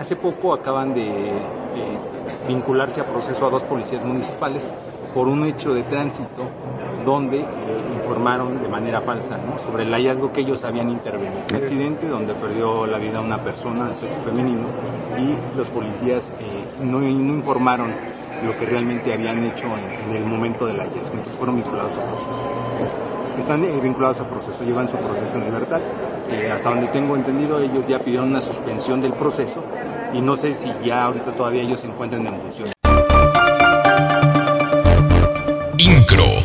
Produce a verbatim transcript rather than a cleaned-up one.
Hace poco acaban de eh, vincularse a proceso a dos policías municipales por un hecho de tránsito donde eh, informaron de manera falsa, ¿no?, sobre el hallazgo que ellos habían intervenido. Un accidente donde perdió la vida una persona de sexo femenino y los policías eh, no, no informaron lo que realmente habían hecho en, en el momento del hallazgo, entonces fueron vinculados a proceso. Están eh, vinculados a proceso, llevan su proceso en libertad. Eh, hasta donde tengo entendido, ellos ya pidieron una suspensión del proceso y no sé si ya ahorita todavía ellos se encuentran en función. Incro.